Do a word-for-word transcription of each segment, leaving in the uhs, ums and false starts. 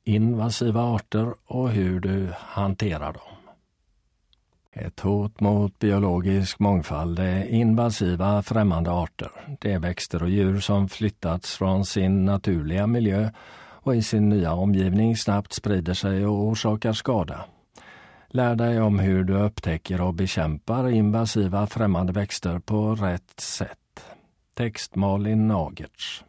invasiva arter och hur du hanterar dem. Ett hot mot biologisk mångfald är invasiva främmande arter. Det är växter och djur som flyttats från sin naturliga miljö och i sin nya omgivning snabbt sprider sig och orsakar skada. Lär dig om hur du upptäcker och bekämpar invasiva främmande växter på rätt sätt. Text Malin Nagertz.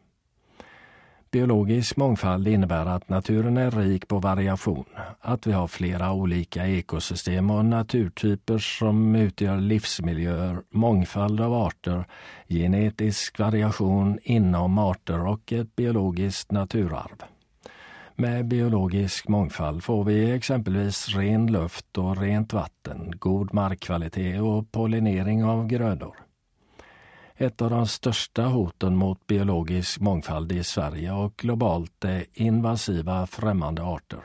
Biologisk mångfald innebär att naturen är rik på variation, att vi har flera olika ekosystem och naturtyper som utgör livsmiljöer, mångfald av arter, genetisk variation inom arter och ett biologiskt naturarv. Med biologisk mångfald får vi exempelvis ren luft och rent vatten, god markkvalitet och pollinering av grödor. Ett av de största hoten mot biologisk mångfald i Sverige och globalt är invasiva främmande arter.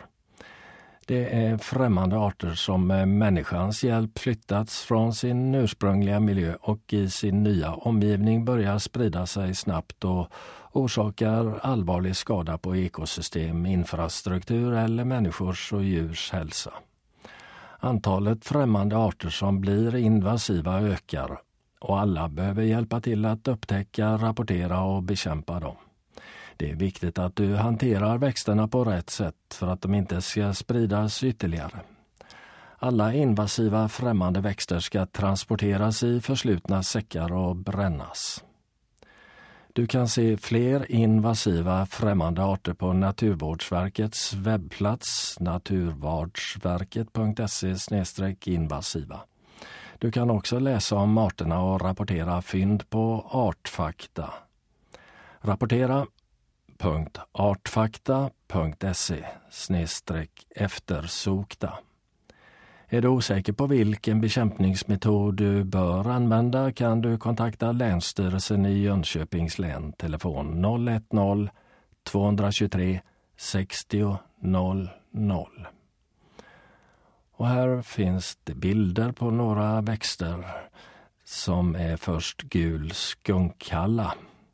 Det är främmande arter som med människans hjälp flyttats från sin ursprungliga miljö och i sin nya omgivning börjar sprida sig snabbt och orsakar allvarlig skada på ekosystem, infrastruktur eller människors och djurs hälsa. Antalet främmande arter som blir invasiva ökar och alla behöver hjälpa till att upptäcka, rapportera och bekämpa dem. Det är viktigt att du hanterar växterna på rätt sätt för att de inte ska spridas ytterligare. Alla invasiva främmande växter ska transporteras i förslutna säckar och brännas. Du kan se fler invasiva främmande arter på Naturvårdsverkets webbplats naturvårdsverket punkt se slash invasiva. Du kan också läsa om arterna och rapportera fynd på Artfakta. Rapportera punkt artfakta punkt se slash eftersokta. Är du osäker på vilken bekämpningsmetod du bör använda kan du kontakta Länsstyrelsen i Jönköpings län, telefon noll ett noll två två tre sextio noll noll. Och här finns det bilder på några växter som är först gul skunkkalla,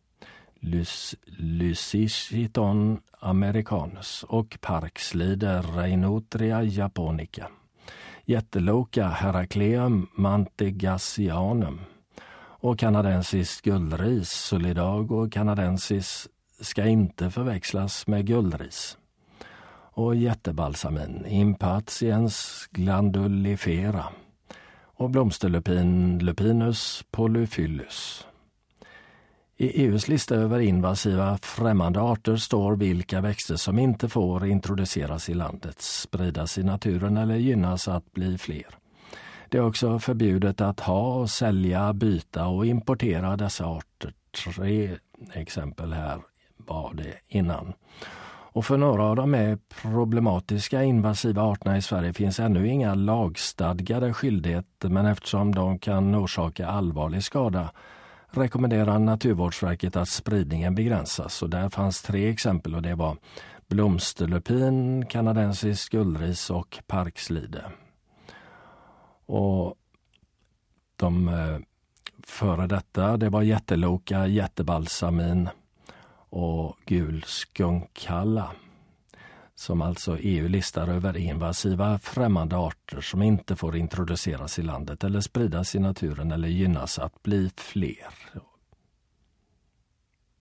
Lysichiton americanus och parkslide Reinotria japonica, jätteloka Heracleum mantegasianum och kanadensisk guldris Solidag och kanadensis ska inte förväxlas med guldris. Och jättebalsamin Impatiens glandulifera och blomsterlupin Lupinus polyphyllus. I E U:s lista över invasiva främmande arter står vilka växter som inte får introduceras i landet, spridas i naturen eller gynnas att bli fler. Det är också förbjudet att ha och sälja, byta och importera dessa arter. Tre exempel här var det innan. Och för några av de är problematiska invasiva arterna i Sverige finns ännu inga lagstadgade skyldigheter, men eftersom de kan orsaka allvarlig skada rekommenderar Naturvårdsverket att spridningen begränsas. Och där fanns tre exempel och det var blomsterlupin, kanadensisk guldris och parkslide. Och de eh, före detta det var jätteloka, jättebalsamin och gul skunkkalla, som alltså E U listar över invasiva främmande arter som inte får introduceras i landet eller spridas i naturen eller gynnas att bli fler.